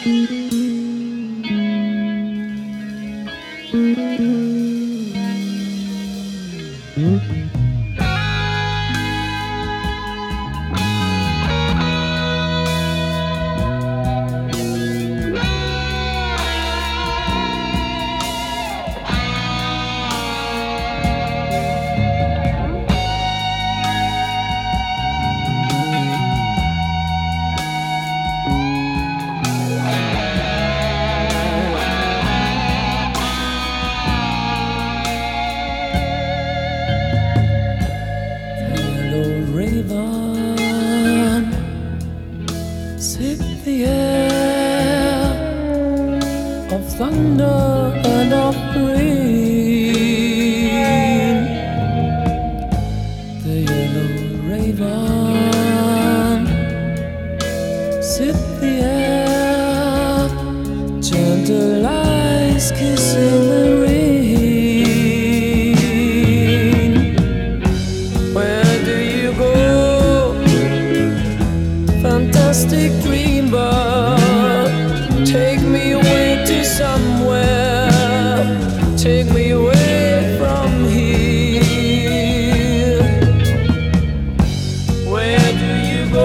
Raven, sip the air of thunder and of rain. The yellow raven, sip the air, gentle eyes kissing the rain. Fantastic dreambird, take me away to somewhere, take me away from here. Where do you go?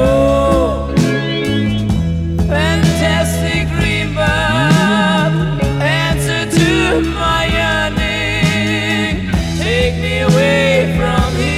Fantastic dreambird, answer to my yearning, take me away from here.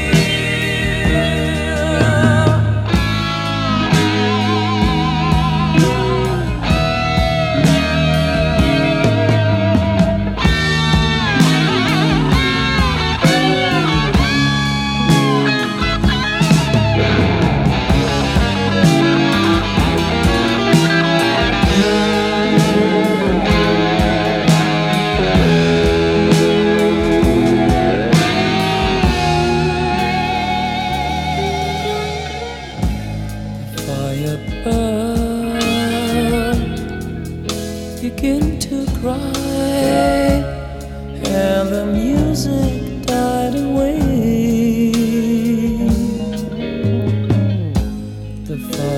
Firebird begin to cry, and the music died away. The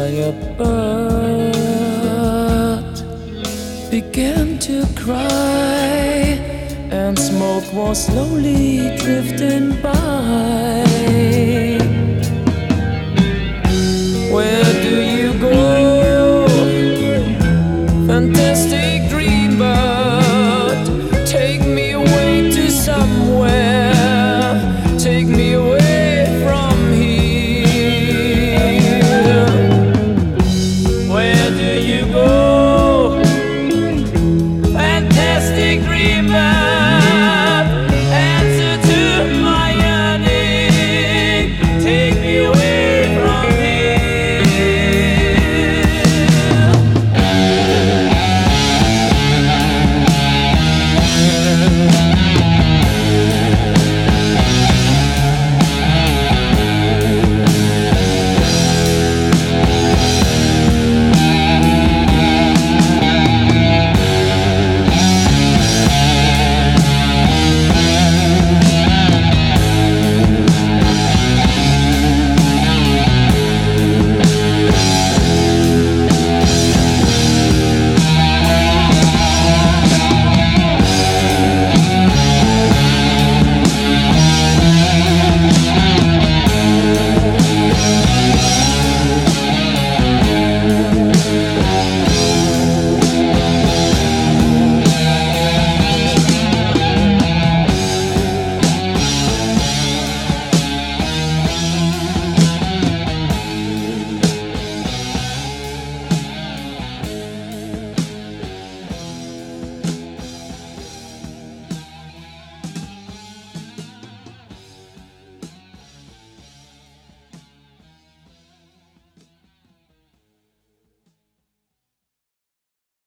firebird began to cry, and smoke was slowly drifting by. Where do you go? Fantastic dreambird, take me away to somewhere, take me away from here. Where do you go?